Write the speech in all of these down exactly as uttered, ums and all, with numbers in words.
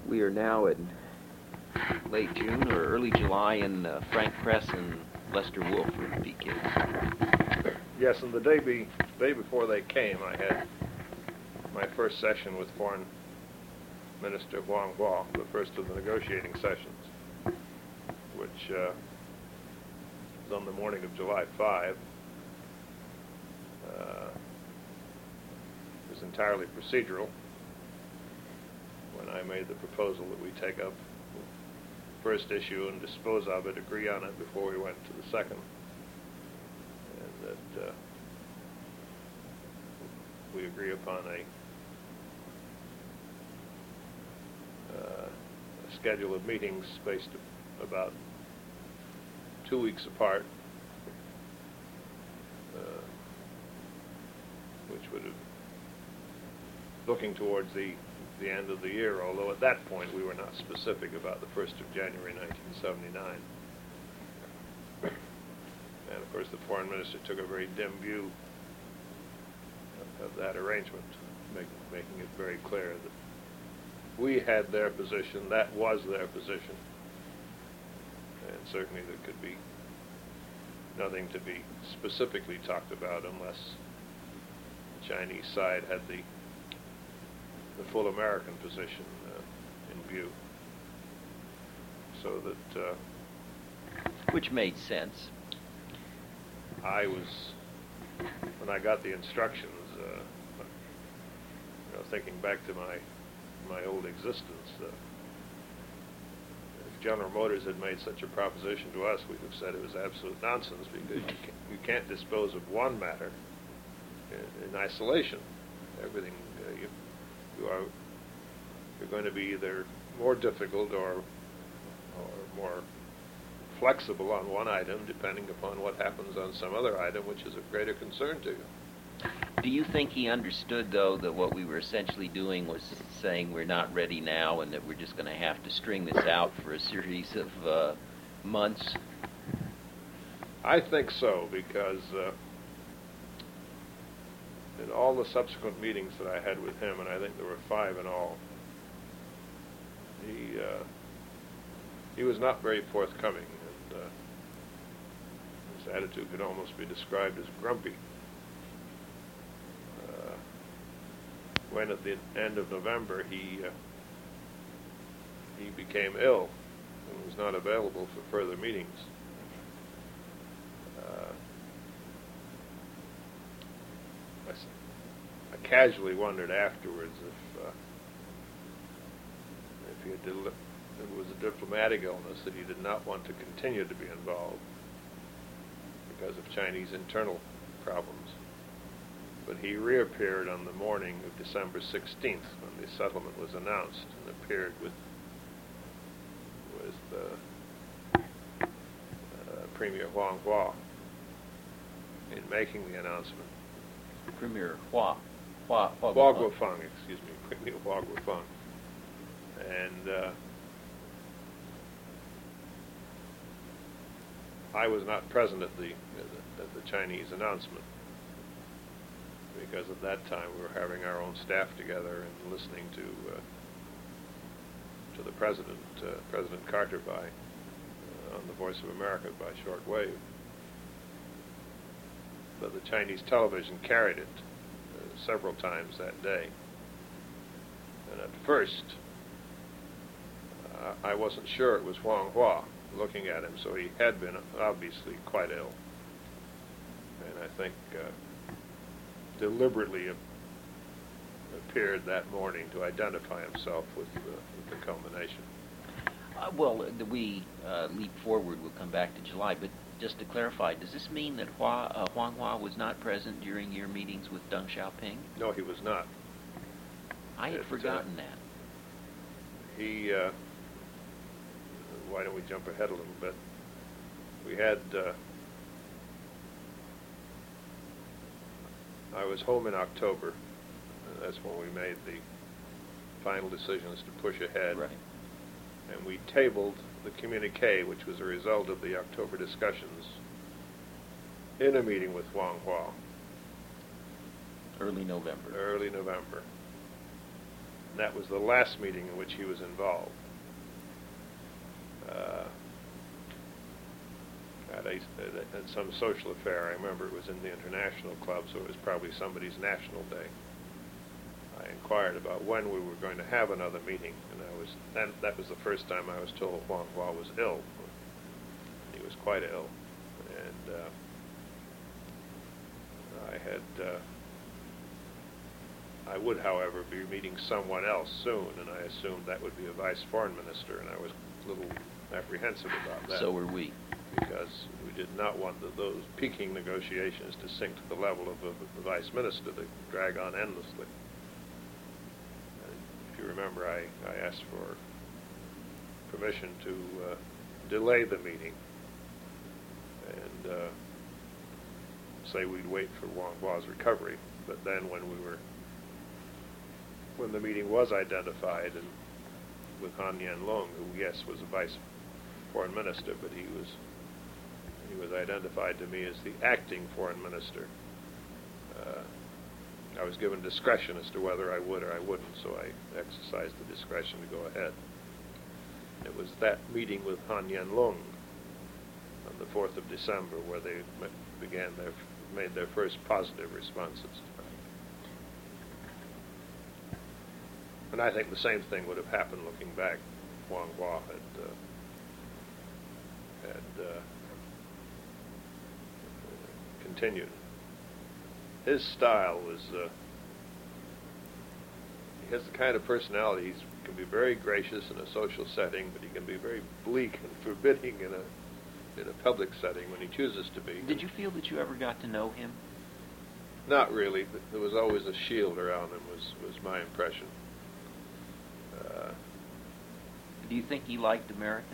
we are now in late June or early July, and uh, Frank Press and Lester Wolf are P Ks. Yes, and the day, be, day before they came, I had my first session with Foreign Minister Huang Hua, the first of the negotiating sessions, which uh, was on the morning of July fifth. Uh, it was entirely procedural. When I made the proposal that we take up the first issue and dispose of it, agree on it before we went to the second, and that uh, we agree upon a, uh, a schedule of meetings spaced about two weeks apart, uh, which would have looking towards the the end of the year, although at that point we were not specific about the first of January nineteen seventy-nine. And of course the Foreign Minister took a very dim view of, of that arrangement, make, making it very clear that we had their position, that was their position, and certainly there could be nothing to be specifically talked about unless the Chinese side had the the full American position uh, in view. So that uh, which made sense. I was, when I got the instructions, uh, you know, thinking back to my my old existence, uh, if General Motors had made such a proposition to us, we'd have said it was absolute nonsense, because you can't, you can't dispose of one matter in, in isolation. Everything uh, you You are you're going to be either more difficult or or more flexible on one item, depending upon what happens on some other item, which is of greater concern to you. Do you think he understood, though, that what we were essentially doing was saying we're not ready now and that we're just going to have to string this out for a series of uh, months? I think so, because uh, in all the subsequent meetings that I had with him, and I think there were five in all, he uh, he was not very forthcoming, and uh, his attitude could almost be described as grumpy. Uh, when at the end of November he uh, he became ill and was not available for further meetings, uh, I I casually wondered afterwards if uh, if he had deli- if it was a diplomatic illness, that he did not want to continue to be involved because of Chinese internal problems. But he reappeared on the morning of December sixteenth when the settlement was announced, and appeared with with uh, uh, Premier Huang Hua in making the announcement. Premier Hua. Hua, Hua, Hua Guofeng, excuse me, Premier Hua Guofeng. And uh, I was not present at the, at the at the Chinese announcement, because at that time we were having our own staff together and listening to uh, to the President, uh, President Carter, by uh, on the Voice of America by shortwave. But the Chinese television carried it uh, several times that day. And at first, uh, I wasn't sure it was Huang Hua looking at him, so he had been obviously quite ill. And I think uh, deliberately a- appeared that morning to identify himself with, uh, with the culmination. Uh, well, uh, we uh, leap forward. We'll come back to July, but just to clarify, does this mean that Hua, uh, Huang Hua was not present during your meetings with Deng Xiaoping? No, he was not. I had It, forgotten uh, that. He, uh, why don't we jump ahead a little bit? We had, uh, I was home in October. That's when we made the final decisions to push ahead. Right. And we tabled the communique, which was a result of the October discussions, in a meeting with Huang Hua. Early November. Early November. That was the last meeting in which he was involved. Uh, at, a, at some social affair. I remember it was in the International Club, so it was probably somebody's National Day. I inquired about when we were going to have another meeting, and I was then that was the first time I was told Huang Hua was ill. He was quite ill, and uh, I had. Uh, I would, however, be meeting someone else soon, and I assumed that would be a vice foreign minister, and I was a little apprehensive about that. So were we. Because we did not want the, those peaking negotiations to sink to the level of a, the vice minister that drag on endlessly. And if you remember, I, I asked for permission to uh, delay the meeting and uh, say we'd wait for Huang Hua's recovery. But then when we were, when the meeting was identified, and with Han Yanlong, who yes was a vice foreign minister, but he was he was identified to me as the acting foreign minister. Uh, I was given discretion as to whether I would or I wouldn't, so I exercised the discretion to go ahead. It was that meeting with Han Yanlong on the fourth of December where they began their made their first positive responses. And I think the same thing would have happened looking back. Huang Hua had uh, had uh, continued. His style was, uh, he has the kind of personality, he can be very gracious in a social setting, but he can be very bleak and forbidding in a in a public setting when he chooses to be. Did you feel that you ever got to know him? Not really, but there was always a shield around him, was, was my impression. Uh, Do you think he liked Americans?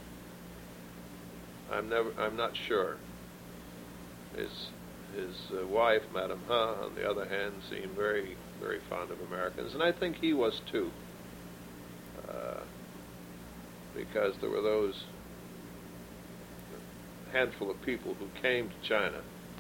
I'm never. I'm not sure. His his uh, wife, Madame Ha, on the other hand, seemed very very fond of Americans, and I think he was too. Uh, because there were those handful of people who came to China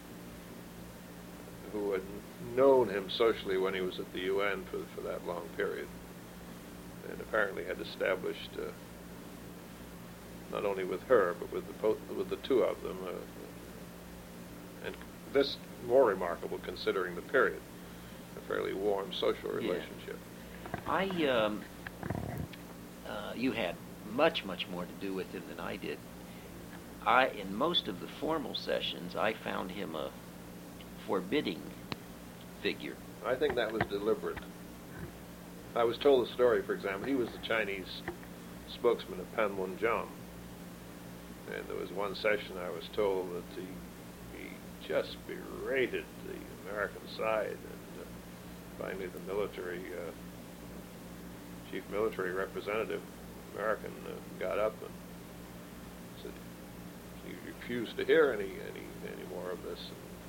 who had known him socially when he was at the U N for for that long period, and apparently had established. Uh, not only with her, but with the both, with the two of them, uh, and this more remarkable considering the period, a fairly warm social relationship. Yeah. I, um, uh, you had much, much more to do with him than I did. I, in most of the formal sessions, I found him a forbidding figure. I think that was deliberate. I was told the story, for example, he was the Chinese spokesman of Panmunjom. And there was one session I was told that he, he just berated the American side, and uh, finally the military, uh, chief military representative, American, uh, got up and said he refused to hear any, any, any more of this,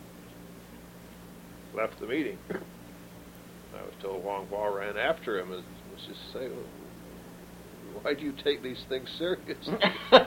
and left the meeting. I was told Huang Hua ran after him and was just saying, why do you take these things seriously?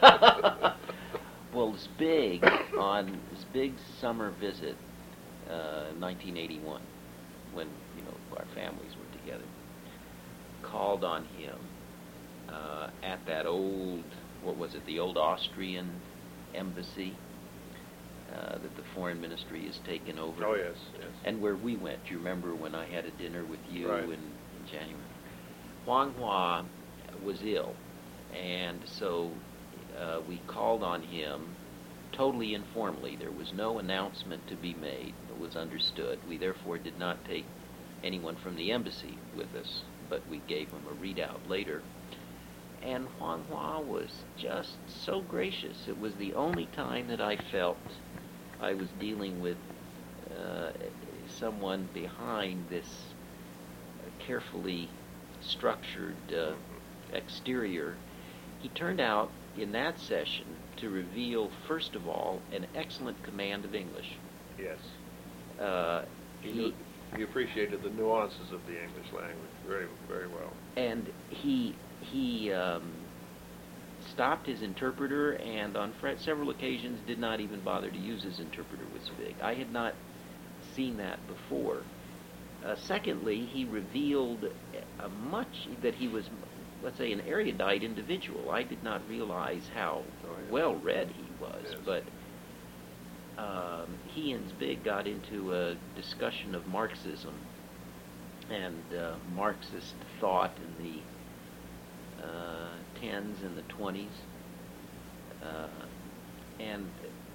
Well, Zbig, on Zbig's summer visit, uh, in nineteen eighty-one, when, you know, our families were together, called on him uh, at that old, what was it, the old Austrian embassy uh, that the foreign ministry has taken over. Oh, yes, yes. And where we went. Do you remember when I had a dinner with you right. in, in January? Huang Hua was ill, and so uh, we called on him totally informally. There was no announcement to be made. It was understood. We therefore did not take anyone from the embassy with us, but we gave him a readout later. And Huang Hua was just so gracious. It was the only time that I felt I was dealing with uh, someone behind this carefully structured uh, exterior. He turned out in that session to reveal, first of all, an excellent command of English. Yes. Uh, he, he, he appreciated the nuances of the English language very, very well. And he he um, stopped his interpreter, and on fr- several occasions did not even bother to use his interpreter with Zbig. I had not seen that before. Uh, secondly, he revealed a much that he was, let's say, an erudite individual. I did not realize how Oh, yeah. well read he was, Yes. but um, he and Zbig got into a discussion of Marxism and uh, Marxist thought in the uh, tens and the twenties, uh, and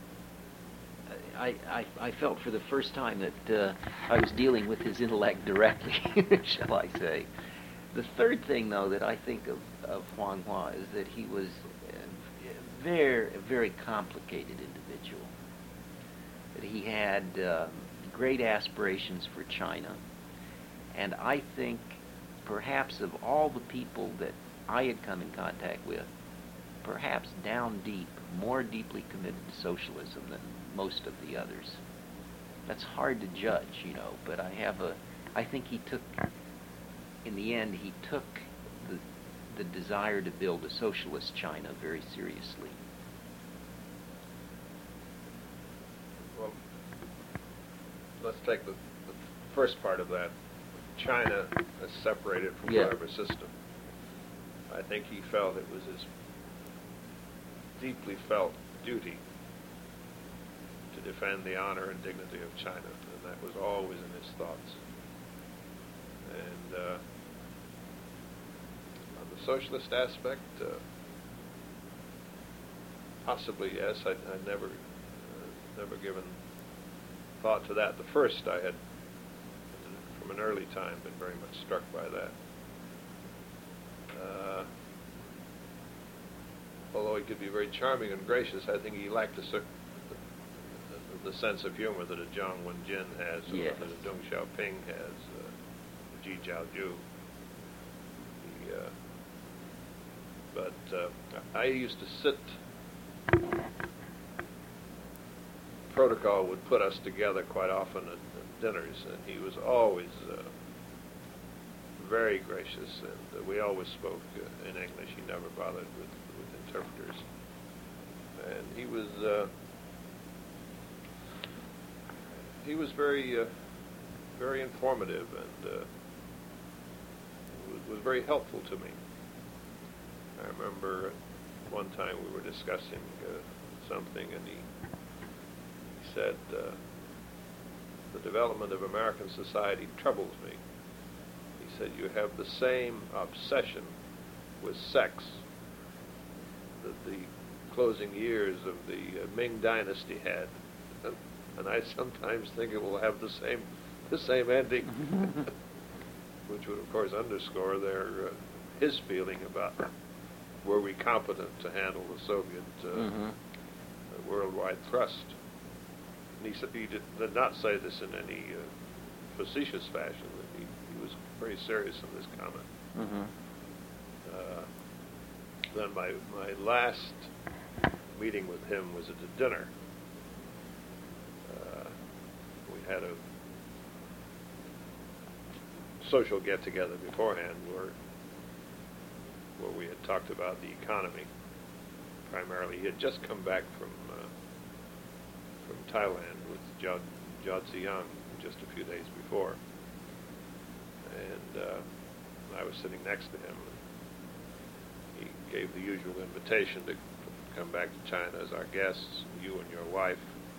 I, I, I felt for the first time that uh, I was dealing with his intellect directly, shall I say. The third thing, though, that I think of, of Huang Hua is that he was a very, a very complicated individual. That he had um, great aspirations for China, and I think perhaps of all the people that I had come in contact with, perhaps down deep, more deeply committed to socialism than most of the others. That's hard to judge, you know, but I have a, I think he took, in the end, he took the, the desire to build a socialist China very seriously. Well, let's take the, the first part of that. China is separated from Yeah. whatever system. I think he felt it was his deeply felt duty to defend the honor and dignity of China, and that was always in his thoughts. And uh, on the socialist aspect, uh, possibly yes. I, I'd never, uh, never given thought to that. The first I had, from an early time, been very much struck by that. Uh, although he could be very charming and gracious, I think he lacked a certain the, the sense of humor that a Jiang Wenjin has, or Yes. that a Deng Xiaoping has, uh, Ji Zhaoju. He, uh, but uh, I used to sit. Protocol would put us together quite often at, at dinners, and he was always uh, very gracious, and uh, we always spoke uh, in English. He never bothered with, with interpreters. And he was uh, he was very uh, very informative, and uh, was, was very helpful to me. I remember one time we were discussing uh, something, and he, he said, uh, "The development of American society troubles me." He said, "You have the same obsession with sex that the closing years of the uh, Ming Dynasty had, and, and I sometimes think it will have the same the same ending," which would, of course, underscore their uh, his feeling about were we competent to handle the Soviet uh, Mm-hmm. uh, worldwide thrust. And he said he did, did not say this in any uh, facetious fashion. He, he was very serious in this comment. Mm-hmm. Uh, then my my last meeting with him was at a dinner. Uh, we had a social get-together beforehand where where we had talked about the economy. Primarily, he had just come back from uh, from Thailand with Jiao, Jiao Ziyang just a few days before, and uh, I was sitting next to him. He gave the usual invitation to come back to China as our guests, you and your wife.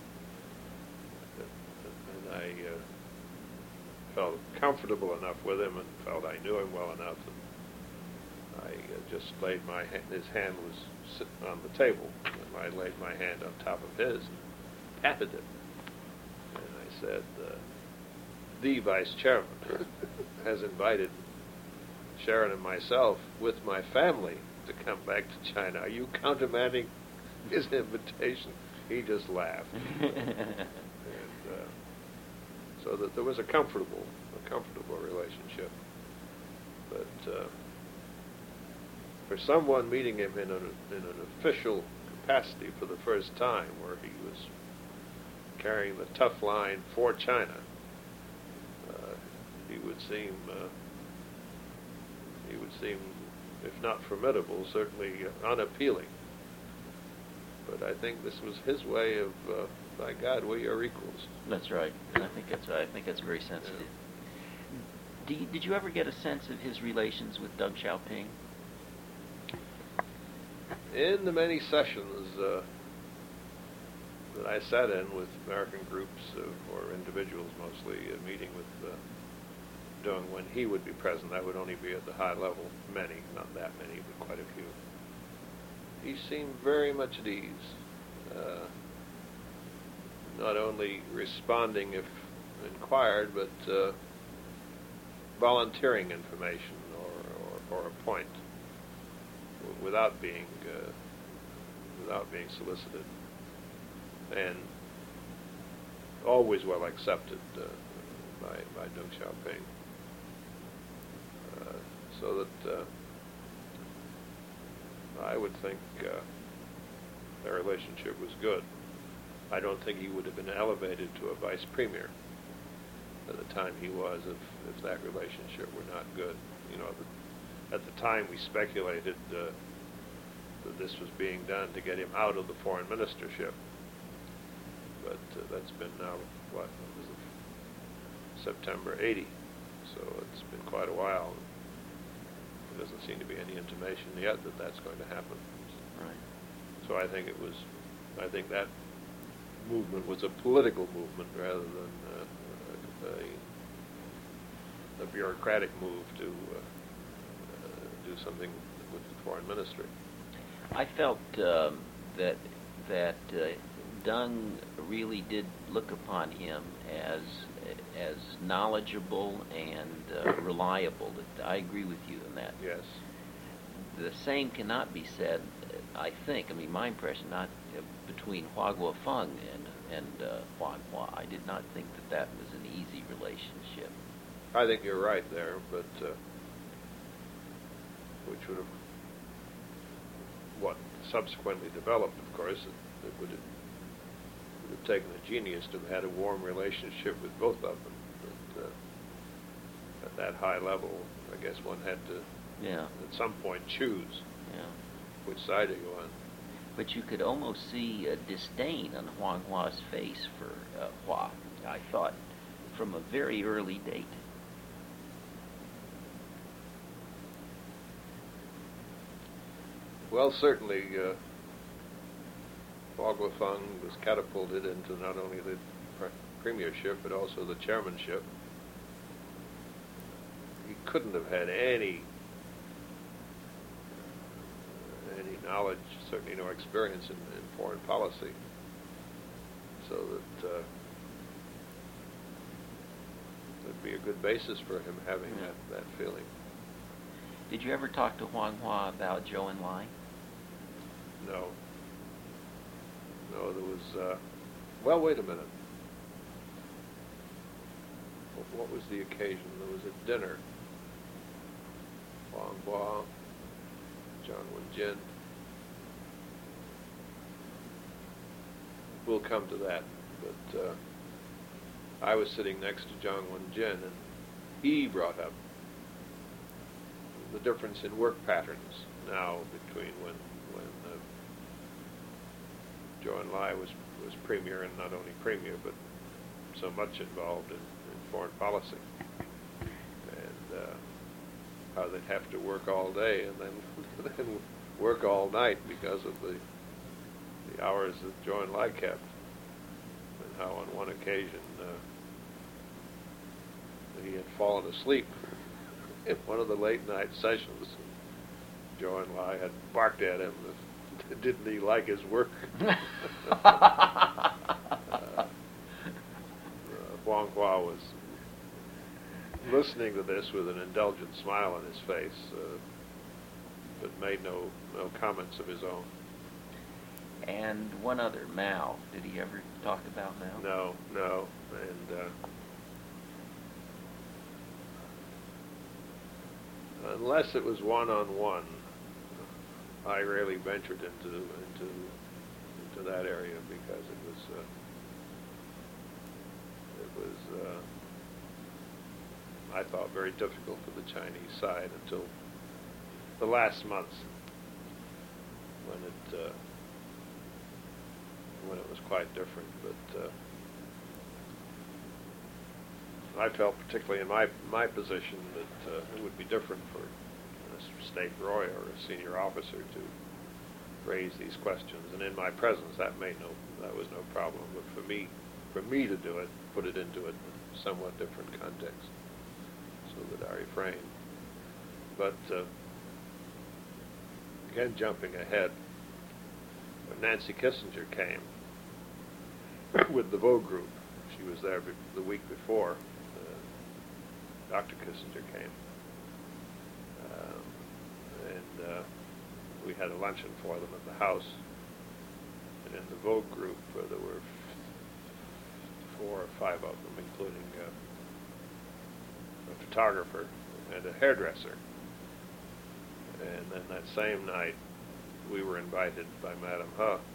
And I uh, felt comfortable enough with him and felt I knew him well enough. And I uh, just laid my hand, his hand was sitting on the table, and I laid my hand on top of his and patted it. And I said, uh, the vice chairman has invited Sharon and myself with my family to come back to China. Are you countermanding his invitation? He just laughed. and uh, so that there was a comfortable, a comfortable relationship. But uh, for someone meeting him in an, in an official capacity for the first time, where he was carrying the tough line for China, uh, he would seem uh, he would seem, if not formidable, certainly uh, unappealing. But I think this was his way of, uh, by God, we are equals. That's right. I think that's right. I think that's very sensitive. Do you, did you ever get a sense of his relations with Deng Xiaoping? In the many sessions uh, that I sat in with American groups uh, or individuals mostly, uh, meeting with uh, Deng when he would be present, I would only be at the high level, many, not that many, but quite a few. He seemed very much at ease, uh, not only responding if inquired, but uh, volunteering information or, or, or a point w- without being uh, without being solicited, and always well accepted uh, by by Deng Xiaoping. Uh, so that uh, I would think uh, their relationship was good. I don't think he would have been elevated to a vice premier at the time he was if, if that relationship were not good. You know, the, at the time we speculated uh, that this was being done to get him out of the foreign ministership. But uh, that's been now, what, was it September eighty, so it's been quite a while. There doesn't seem to be any intimation yet that that's going to happen. Right. So I think it was, I think that movement was a political movement rather than uh, a, a bureaucratic move to uh, uh, do something with the foreign ministry. I felt um, that that uh, Deng really did look upon him as as knowledgeable and uh, reliable. I agree with you in that. Yes. The same cannot be said, I think, I mean, my impression, not uh, between Hua Guofeng and, and uh, Huang Hua. I did not think that that was an easy relationship. I think you're right there, but uh, which would have, what subsequently developed, of course, it, it would, have, would have taken a genius to have had a warm relationship with both of them. But uh, at that high level, I guess one had to, yeah, at some point, choose yeah. which side to go on. But you could almost see a disdain on Huang Hua's face for uh, Hua, I thought, from a very early date. Well, certainly, uh, Hua Guofeng was catapulted into not only the pre- premiership, but also the chairmanship. He couldn't have had any any knowledge, certainly no experience in, in foreign policy, so that uh, would be a good basis for him having Yeah. that, that feeling. Did you ever talk to Huang Hua about Zhou Enlai? No. No, there was, uh, well, wait a minute. What, what was the occasion? There was a dinner. Huang Hua, Jiang Wen-jin. We'll come to that, but uh, I was sitting next to Jiang Wen-jin, and he brought up the difference in work patterns now between when when uh, Zhou Enlai was was premier, and not only premier, but so much involved in, in foreign policy, and uh, how they'd have to work all day and then then work all night because of the the hours that Zhou Enlai kept, and how on one occasion uh, he had fallen asleep in one of the late night sessions. Zhou Enlai had barked at him. Didn't he like his work? uh, uh, Huang Hua was listening to this with an indulgent smile on his face, uh, but made no no comments of his own. And one other, Mao. Did he ever talk about Mao? No, no, and. Uh, Unless it was one-on-one, I rarely ventured into into into that area because it was uh, it was uh, I thought very difficult for the Chinese side until the last months when it uh, when it was quite different. But uh, I felt, particularly in my my position, that uh, it would be different for a state roy or a senior officer to raise these questions, and in my presence, that made no that was no problem. But for me, for me to do it, put it into a somewhat different context, so that I refrained. But uh, again, jumping ahead, when Nancy Kissinger came with the Vogue group, she was there be the week before uh, Doctor Kissinger came, um, and uh, we had a luncheon for them at the house. And in the Vogue group, uh, there were f four or five of them, including uh, a photographer and a hairdresser. And then that same night, we were invited by Madame He, uh,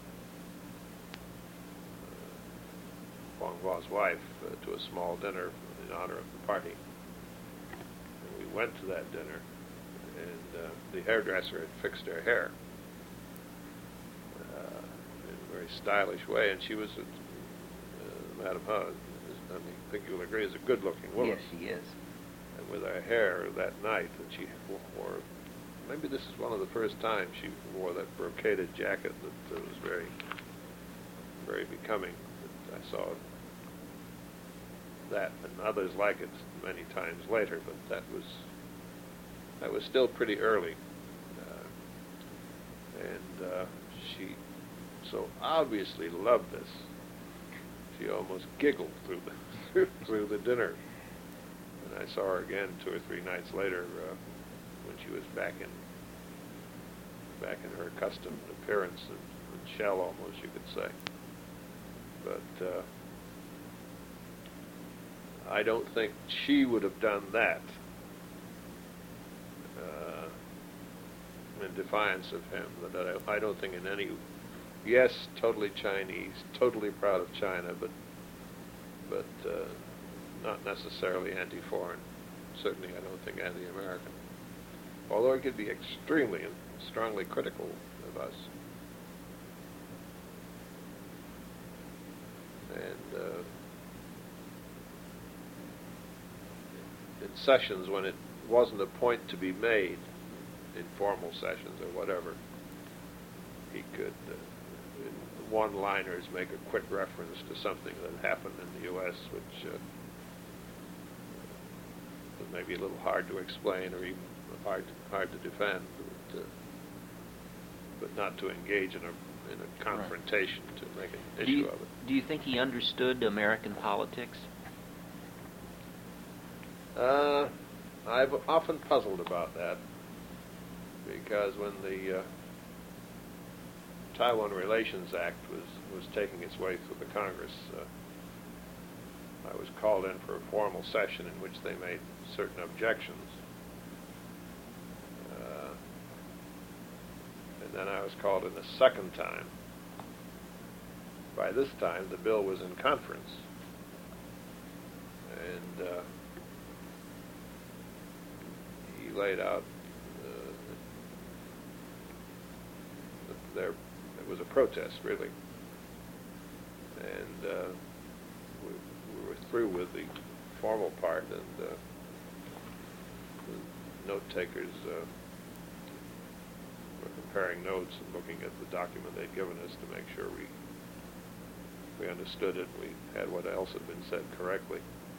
Huang Hua's wife, uh, to a small dinner in honor of the party. And we went to that dinner, and uh, the hairdresser had fixed her hair uh, in a very stylish way, and she was, a, uh, Madame He, I mean, I think you'll agree, is a good-looking woman. Yes, she is. And with her hair that night that she wore, maybe this is one of the first times she wore that brocaded jacket that uh, was very, very becoming. I saw that and others like it many times later, but that was that was still pretty early, uh, and uh, she so obviously loved this. She almost giggled through the through the dinner. And I saw her again two or three nights later uh, when she was back in back in her accustomed appearance and, and shell, almost, you could say. But uh, I don't think she would have done that uh, in defiance of him. That I, I don't think in any, yes, totally Chinese, totally proud of China, but but uh, not necessarily anti-foreign. Certainly, I don't think anti-American. Although it could be extremely and strongly critical of us. And uh, in sessions when it wasn't a point to be made, in formal sessions or whatever, he could, uh, in one-liners, make a quick reference to something that happened in the U S, which uh, was maybe a little hard to explain or even hard hard to defend, but, uh, but not to engage in a in a confrontation right. to make an issue do you, of it. Do you think he understood American politics? Uh, I've often puzzled about that, because when the uh, Taiwan Relations Act was, was taking its way through the Congress, uh, I was called in for a formal session in which they made certain objections. Uh, and then I was called in a second time. By this time, the bill was in conference. And uh, he laid out uh, that there it was a protest, really. And uh, we, we were through with the formal part, and uh, the note takers uh, were comparing notes and looking at the document they'd given us to make sure we we understood it, we had what else had been said correctly.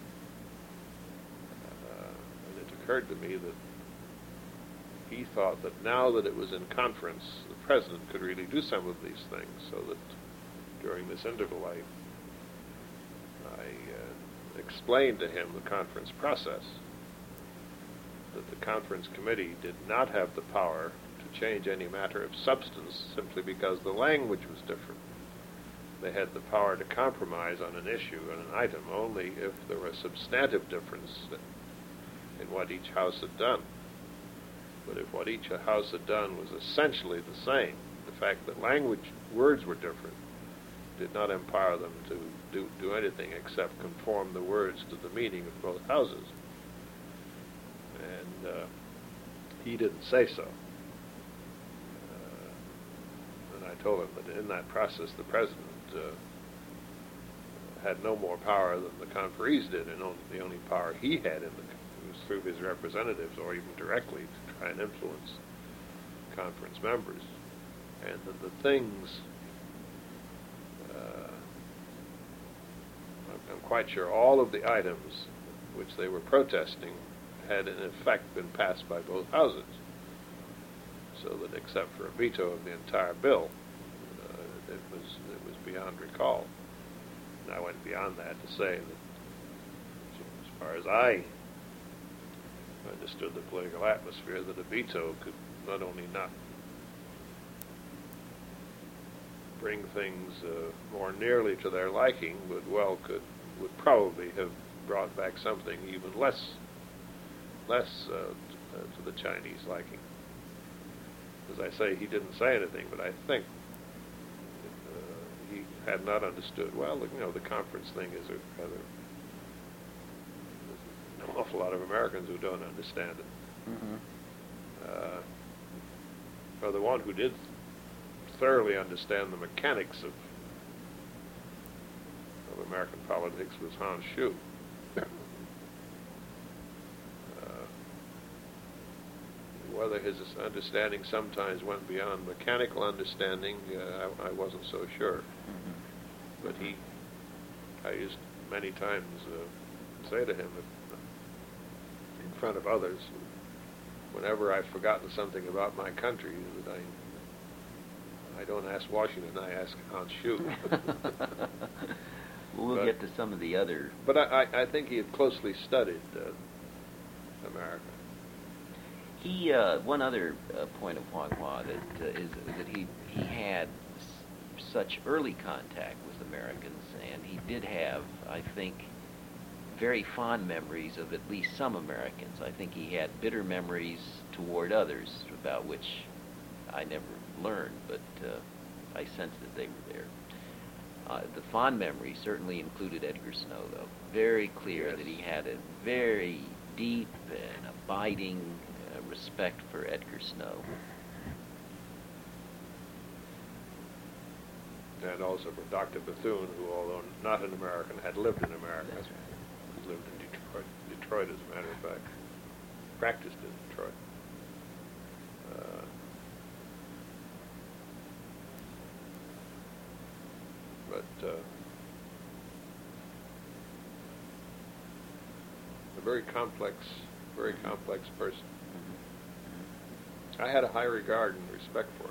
Uh, and it occurred to me that he thought that now that it was in conference, the president could really do some of these things, so that during this interval I, I uh, explained to him the conference process, that the conference committee did not have the power to change any matter of substance simply because the language was different. They had the power to compromise on an issue, on an item, only if there were a substantive difference in what each house had done. But if what each house had done was essentially the same, the fact that language, words were different, did not empower them to do, do anything except conform the words to the meaning of both houses. And uh, he didn't say so. Uh, and I told him that in that process, the president uh, had no more power than the conferees did, and only, the only power he had in the was through his representatives, or even directly, to try and influence conference members. And the, the things, uh, I'm, I'm quite sure all of the items which they were protesting had in effect been passed by both houses, so that except for a veto of the entire bill, uh, it was it was beyond recall. And I went beyond that to say that, as far as I understood the political atmosphere, that a veto could not only not bring things uh, more nearly to their liking, but well could would probably have brought back something even less less uh, t- uh, to the Chinese liking. As I say, he didn't say anything, but I think uh, he had not understood. Well, you know, the conference thing is a rather there's an awful lot of Americans who don't understand it. Mm-hmm. Uh, well, the one who did thoroughly understand the mechanics of of American politics was Hans Schuh. Whether his understanding sometimes went beyond mechanical understanding, uh, I, I wasn't so sure. Mm-hmm. But he, I used many times uh, say to him, if, in front of others, whenever I've forgotten something about my country, that I, I don't ask Washington, I ask Hans Schuh. Well, we'll but, get to some of the other. But I, I, I think he had closely studied uh, America. He, uh, one other uh, point of Huang Hua that uh, is that he he had s- such early contact with Americans, and he did have, I think, very fond memories of at least some Americans. I think he had bitter memories toward others, about which I never learned, but uh, I sensed that they were there. Uh, the fond memories certainly included Edgar Snow, though. Very clear Yes. that he had a very deep and abiding respect for Edgar Snow. And also for Doctor Bethune, who, although not an American, had lived in America. That's right. He lived in Detroit, Detroit, as a matter of fact. Practiced in Detroit. Uh, but uh, a very complex, very complex person. I had a high regard and respect for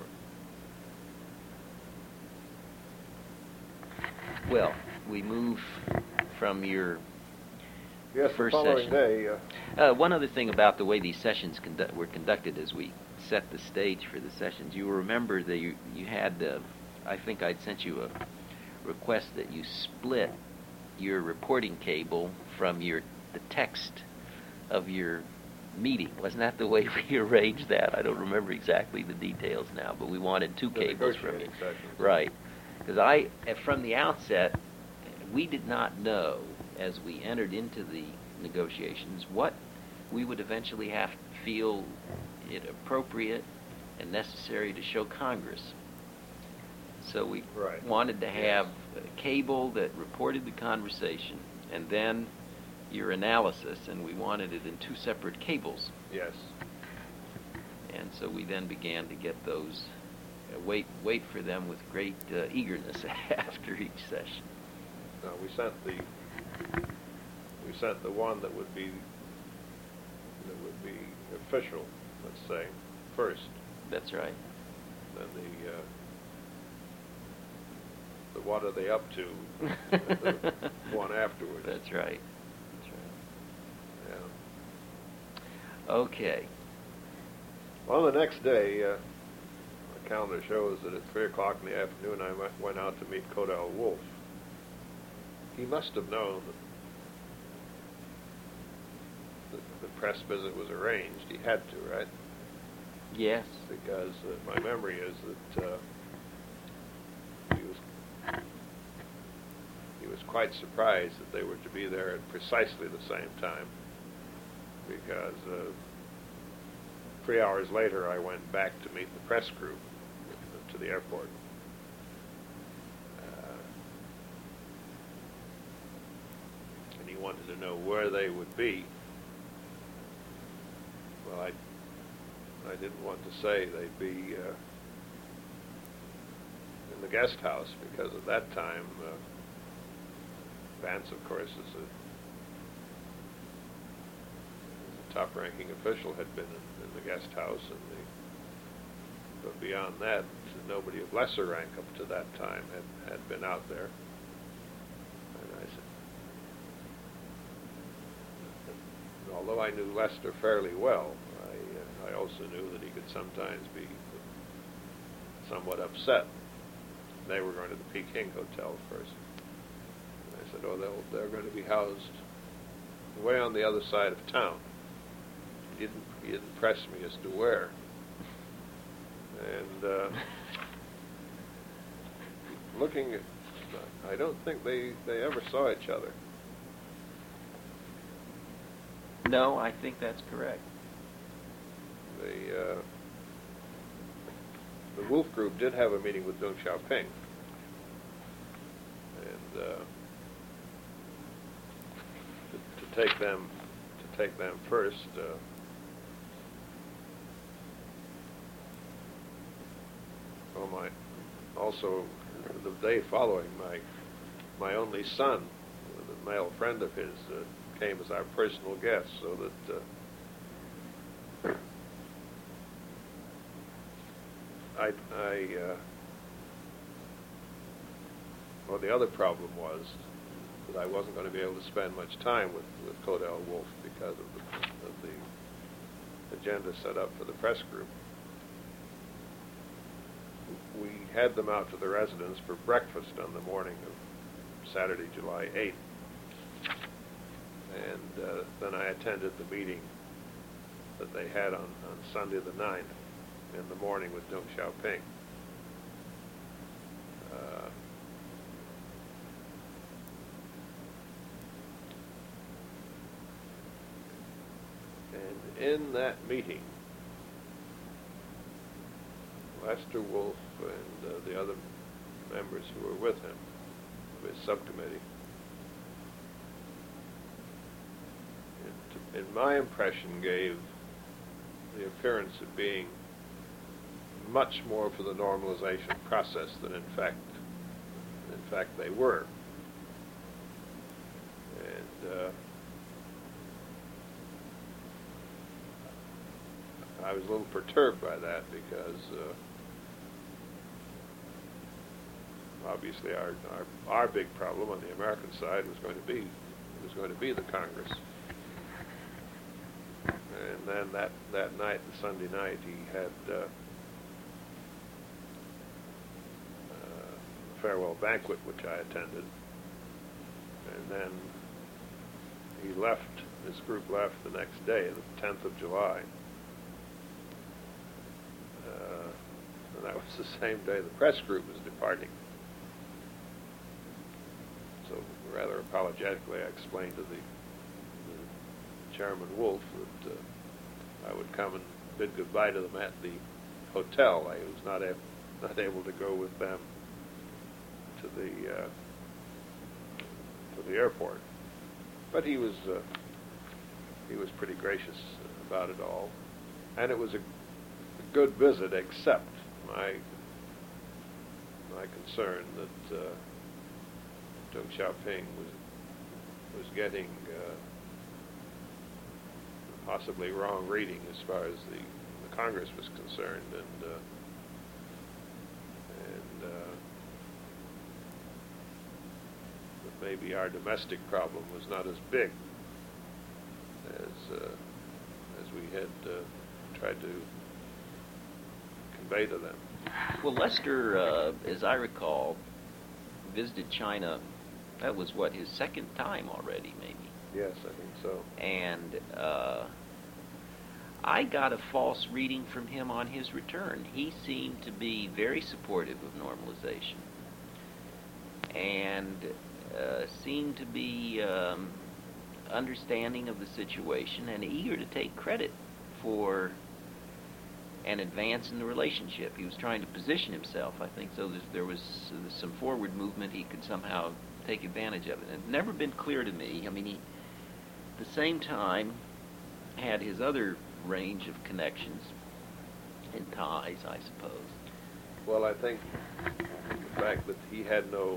him. Well, we move from your yes, first the following session. day. Uh, Uh, one other thing about the way these sessions condu- were conducted as we set the stage for the sessions, you will remember that you, you had, uh, I think I'd sent you a request that you split your reporting cable from your the text of your meeting. Wasn't that the way we arranged that? I don't remember exactly the details now, but we wanted two the cables from you. negotiating session. Right. Because I, uh, from the outset, we did not know, as we entered into the negotiations, what we would eventually have to feel it appropriate and necessary to show Congress. So we Right. wanted to Yes. have a cable that reported the conversation, and then your analysis, and we wanted it in two separate cables. Yes. And so we then began to get those, uh, wait wait for them with great uh, eagerness after each session. No, we sent the we sent the one that would be that would be official, let's say, first. That's right. Then the uh, the what are they up to? the one afterwards. That's right. That's right. Yeah. Okay. Well, the next day, uh, the calendar shows that at three o'clock in the afternoon, I went, went out to meet Codell Wolf. He must have known that the, the press visit was arranged. He had to, right? Yes. Because uh, my memory is that uh, he was he was quite surprised that they were to be there at precisely the same time. Because uh, three hours later, I went back to meet the press group to the airport. Uh, to know where they would be. Well, I, I didn't want to say they'd be uh, in the guest house, because at that time, uh, Vance, of course, is a, is a top-ranking official, had been in, in the guest house, and the, but beyond that, nobody of lesser rank up to that time had, had been out there. And I said, although I knew Lester fairly well, I, uh, I also knew that he could sometimes be somewhat upset. They were going to the Peking Hotel first. And I said, oh, they'll, they're going to be housed way on the other side of town. He didn't, he didn't press me as to where. And uh, looking at, I don't think they, they ever saw each other. No, I think that's correct. The, uh, the Wolf Group did have a meeting with Deng Xiaoping. And uh, to, to take them, to take them first, uh, oh my, also the day following, my my only son, the male friend of his, uh, came as our personal guest, so that uh, I, I uh, well, the other problem was that I wasn't going to be able to spend much time with, with Codell Wolf because of the, of the agenda set up for the press group. We had them out to the residence for breakfast on the morning of Saturday, July eighth. And uh, then I attended the meeting that they had on, on Sunday the ninth in the morning with Deng Xiaoping. Uh, and in that meeting, Lester Wolf and uh, the other members who were with him, of his subcommittee, it, in my impression, gave the appearance of being much more for the normalization process than in fact, in fact they were. And uh, I was a little perturbed by that because uh, obviously our, our our big problem on the American side was going to be was going to be the Congress. And then that, that night, the Sunday night, he had uh, uh, a farewell banquet, which I attended. And then he left, this group left the next day, the tenth of July. Uh, and that was the same day the press group was departing. So rather apologetically, I explained to the, the Chairman Wolf that uh, I would come and bid goodbye to them at the hotel. I was not a, not able to go with them to the uh, to the airport, but he was uh, he was pretty gracious about it all, and it was a, a good visit, except my my concern that uh, Deng Xiaoping was was getting uh, possibly wrong reading as far as the, the Congress was concerned, and uh, and uh, that maybe our domestic problem was not as big as uh, as we had uh, tried to convey to them. Well, Lester, uh, as I recall, visited China. That was what, his second time already, maybe. Yes, I think so. And uh, I got a false reading from him on his return. He seemed to be very supportive of normalization and uh, seemed to be um, understanding of the situation and eager to take credit for an advance in the relationship. He was trying to position himself, I think, so there was some forward movement. He could somehow take advantage of it. It had never been clear to me. I mean, he the same time, had his other range of connections and ties, I suppose. Well, I think the fact that he had no,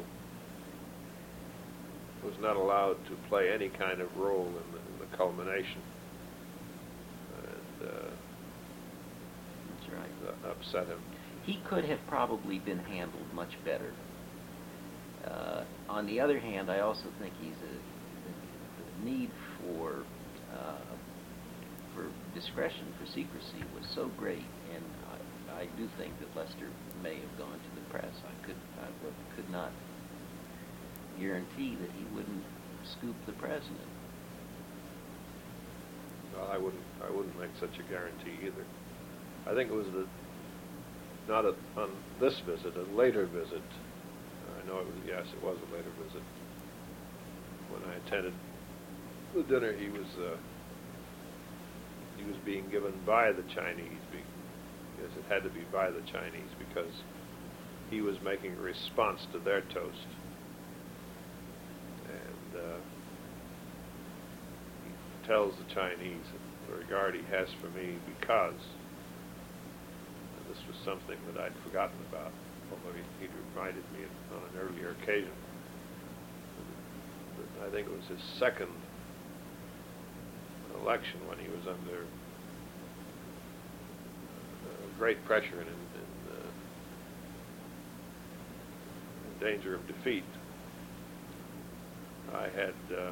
was not allowed to play any kind of role in the, in the culmination, and uh, That's right. that upset him. He could have probably been handled much better. Uh, on the other hand, I also think he's a, the need for uh, for discretion, for secrecy, was so great, and I, I do think that Lester may have gone to the press. I could I would, could not guarantee that he wouldn't scoop the president. Well, I wouldn't I wouldn't make such a guarantee either. I think it was the not a, on this visit, a later visit. I know it was, yes, it was a later visit. When I attended the dinner, he was uh, he was being given by the Chinese, because it had to be by the Chinese, because he was making a response to their toast. And uh, he tells the Chinese the regard he has for me because, and this was something that I'd forgotten about, although he, he'd reminded me on an earlier occasion. But I think it was his second election when he was under uh, great pressure and in, in, uh, in danger of defeat. I had uh,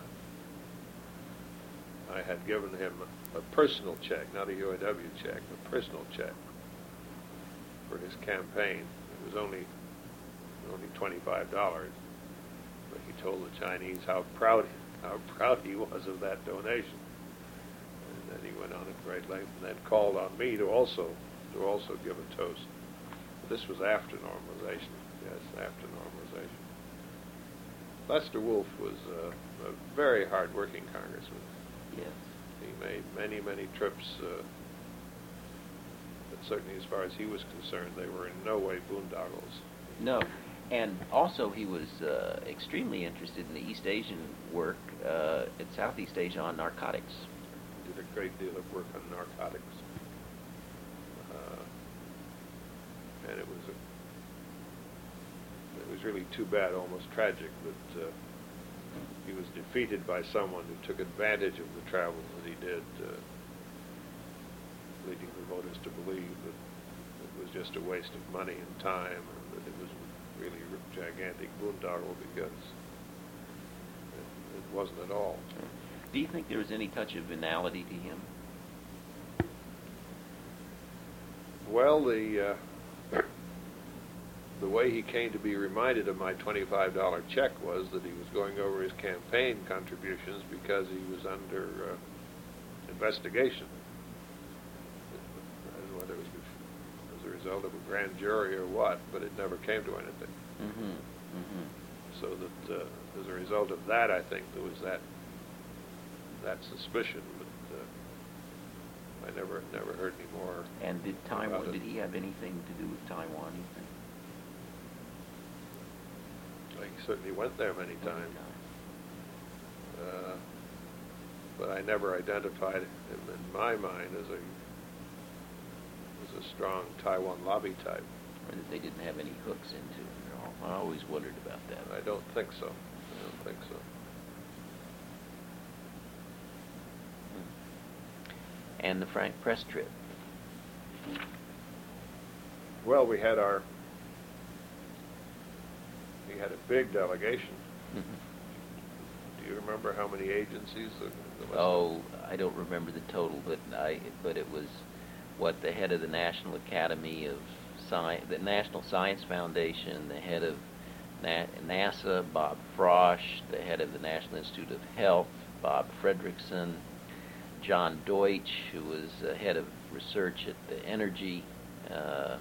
I had given him a personal check, not a U A W check, a personal check for his campaign. It was only only twenty-five dollars, but he told the Chinese how proud how proud he was of that donation. And then he went on at great length, and then called on me to also to also give a toast. But this was after normalization. Yes, after normalization. Lester Wolff was uh, a very hard-working congressman. Yes. He made many, many trips. Uh, but certainly, as far as he was concerned, they were in no way boondoggles. No. And also he was uh, extremely interested in the East Asian work uh, in Southeast Asia on narcotics. He did a great deal of work on narcotics. Uh, and it was a, it was really too bad, almost tragic, that uh, he was defeated by someone who took advantage of the travel that he did, uh, leading the voters to believe that it was just a waste of money and time, and that it was really a gigantic boondoggle, because it, it wasn't at all. Do you think there was any touch of venality to him? Well, the uh, the way he came to be reminded of my twenty-five dollar check was that he was going over his campaign contributions because he was under uh, investigation. I don't know whether it was as a result of a grand jury or what, but it never came to anything. Mm-hmm. Mm-hmm. So that uh, as a result of that, I think there was that that suspicion, but uh, I never never heard any more. And did Taiwan? It. Did he have anything to do with Taiwan? You think? He certainly went there many times, uh, but I never identified him in my mind as a as a strong Taiwan lobby type. Or that they didn't have any hooks into it at all. I always wondered about that. I don't think so. I don't think so. And the Frank Press trip. Well, we had our we had a big delegation. Mm-hmm. Do you remember how many agencies? The, the oh, I don't remember the total, but I but it was what the head of the National Academy of Science, the National Science Foundation, the head of Na- NASA, Bob Frosch, the head of the National Institute of Health, Bob Fredrickson, John Deutsch, who was uh, head of research at the Energy, uh, uh,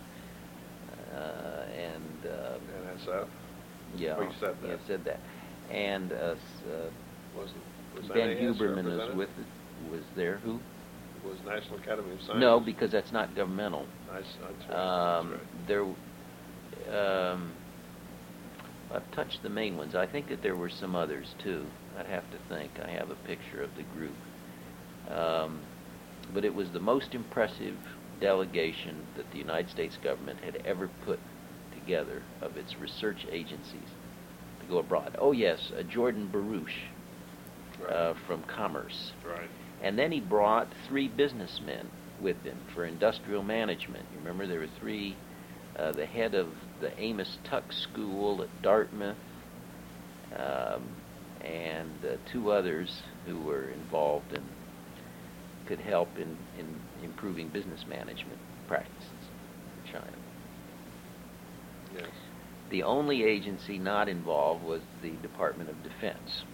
and uh, N S F. yeah, Oh, you said that. yeah, said that, and uh, uh, Wasn't was Ben N A S Huberman was represented? with it, was there. Who? Was National Academy of Sciences? No, because that's not governmental. That's, that's right. Um, that's right. There, um, I've touched the main ones. I think that there were some others too. I'd have to think. I have a picture of the group. Um, but it was the most impressive delegation that the United States government had ever put together of its research agencies to go abroad. Oh yes, uh, Jordan Baruch Right. uh, from Commerce. Right. And then he brought three businessmen with him for industrial management. You remember there were three, uh, the head of the Amos Tuck School at Dartmouth, um, and uh, two others who were involved and could help in, in improving business management practices in China. Yes. The only agency not involved was the Department of Defense.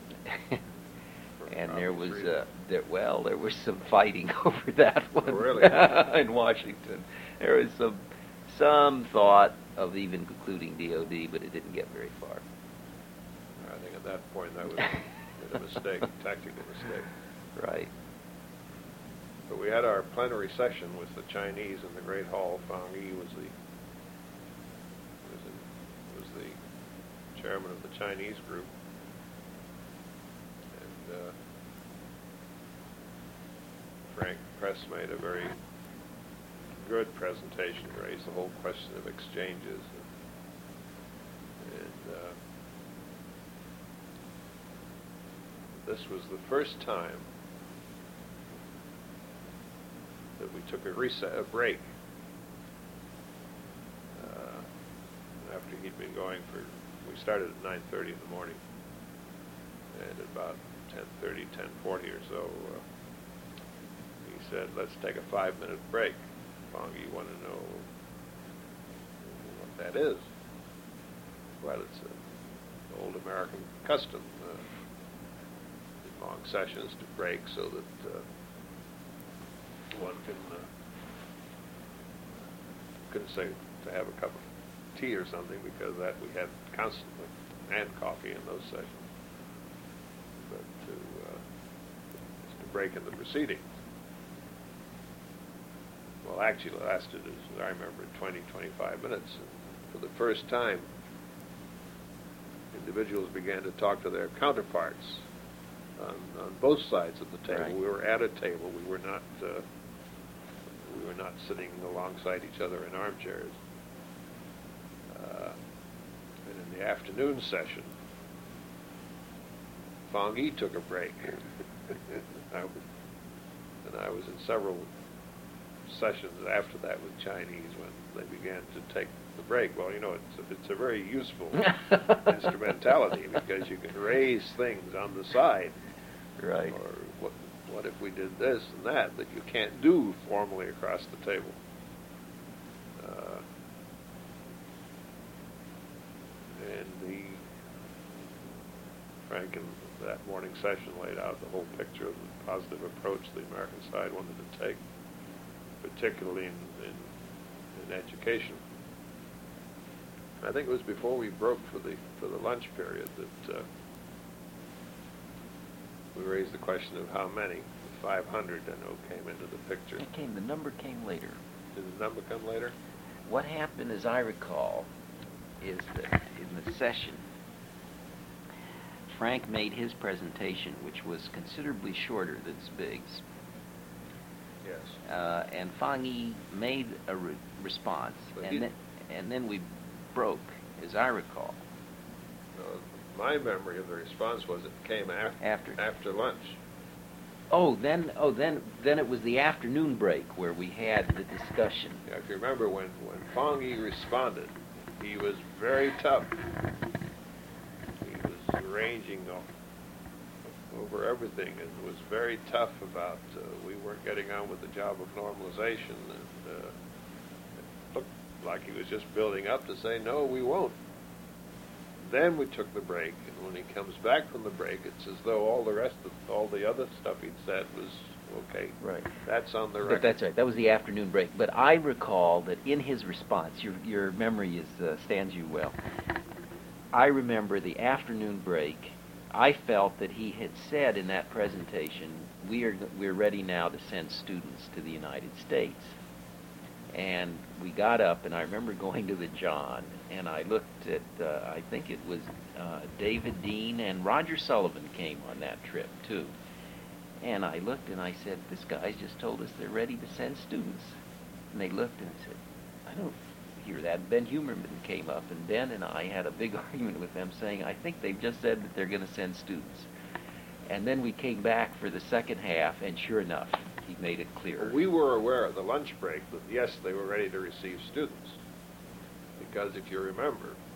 And there was, uh, there, well, there was some fighting over that one. Oh, really? In Washington. There was some, some thought of even concluding D O D, but it didn't get very far. I think at that point that was a mistake, a tactical mistake. Right. But we had our plenary session with the Chinese in the Great Hall. Fang Yi was the was, the, was the chairman of the Chinese group. And uh, Frank Press made a very good presentation, raised the whole question of exchanges. And, and uh, this was the first time that we took a reset, a break, uh, after he'd been going for, we started at nine thirty in the morning, and at about ten thirty, ten forty or so, uh, he said, let's take a five-minute break. Fang, you want to know what that is? Well, it's an old American custom, uh, in long sessions to break so that uh, one can, uh, couldn't say to have a cup of tea or something, because that we had constantly, and coffee in those sessions, but to, uh, just to break in the proceedings. Well, actually it lasted, as I remember, twenty, twenty-five minutes. And for the first time, individuals began to talk to their counterparts on, on both sides of the table. Right. We were at a table. We were not uh, we were not sitting alongside each other in armchairs. Uh, and in the afternoon session, Fang Yi took a break. I was, and I was in several sessions after that with Chinese when they began to take the break. Well, you know, it's a, it's a very useful instrumentality, because you can raise things on the side. Right. Or what, what if we did this and that that you can't do formally across the table? Uh, and the Frank in that morning session laid out the whole picture of the positive approach the American side wanted to take, particularly in, in, in education. I think it was before we broke for the for the lunch period that uh, we raised the question of how many. five hundred, I know, came into the picture. It came. The number came later. Did the number come later? What happened, as I recall, is that in the session, Frank made his presentation, which was considerably shorter than Spig's. Yes. Uh, and Fang Yi made a re- response, But and he- then and then we broke, as I recall. Uh, my memory of the response was it came af- After. after lunch. Oh, then oh then then it was the afternoon break where we had the discussion. Yeah, if you remember, when, when Fang Yi responded, he was very tough. He was ranging o- over everything and was very tough about uh, we weren't getting on with the job of normalization, and uh, it looked like he was just building up to say, no, we won't. Then we took the break, and when he comes back from the break, it's as though all the rest of all the other stuff he'd said was okay. Right. That's on the But record. that's right. That was the afternoon break. But I recall that in his response, your your memory is uh, stands you well. I remember the afternoon break. I felt that he had said in that presentation, "We are we're ready now to send students to the United States." And we got up, and I remember going to the John, and I looked at, uh, I think it was uh, David Dean, and Roger Sullivan came on that trip, too. And I looked, and I said, this guy's just told us they're ready to send students. And they looked and said, I don't hear that. Ben Humerman came up, and Ben and I had a big argument with them saying, I think they've just said that they're going to send students. And then we came back for the second half, and sure enough, he made it clear. We were aware at the lunch break that, yes, they were ready to receive students. Because if you remember,